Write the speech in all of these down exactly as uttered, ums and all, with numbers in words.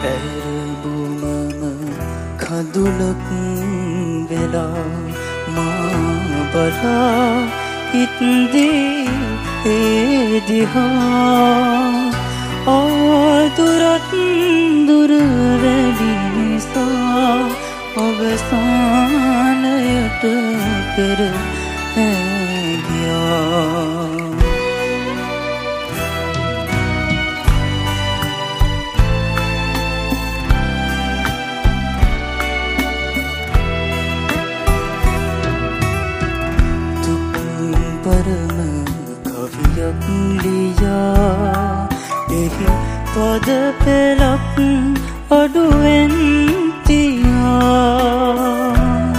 ඇරබුමම කඳුලක් වෙලා මා බලා හිටදී ඒ දිහා ආදුරත් දුර වැඩි නිසා අවසානයට පෙර ගියා. परम कवियक लिया एही पद पेलक अडुवेन तिया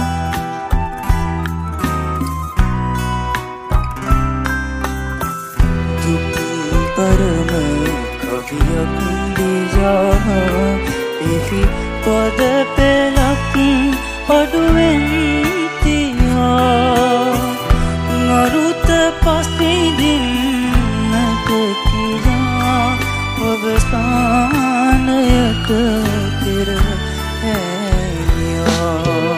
तुम परम कवियक लिया एही पद पेलक अडुवेन तिया मरुत पसिदिන්නට කියා අවසානයට පෙර ඇවියා.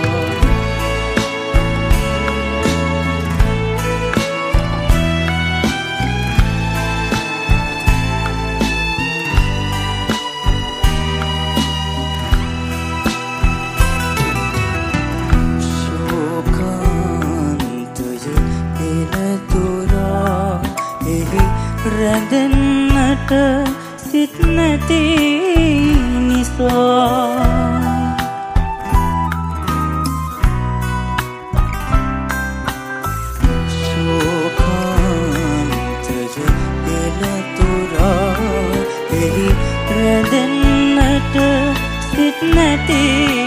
රැඳෙන්නට සිත් නැති නිසා ශෝකාන්තය එළතුරා එහි රැඳෙන්නට සිත් නැති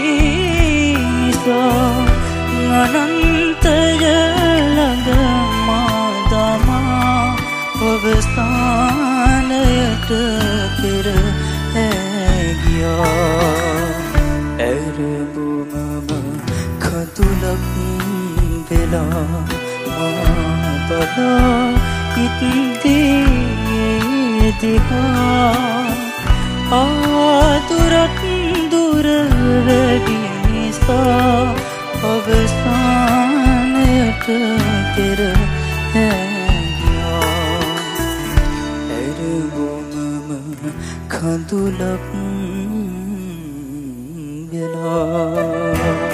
නිසා අනන්තය ළඟ මා දමා අවසානයට පෙර ගියා. ඇරබුමම කඳුලක් වෙලා මා බලා හිටදී දිහා ආදුරත් දුර වැඩි නිසා අවසානයට පෙර කඳුලක් වෙලා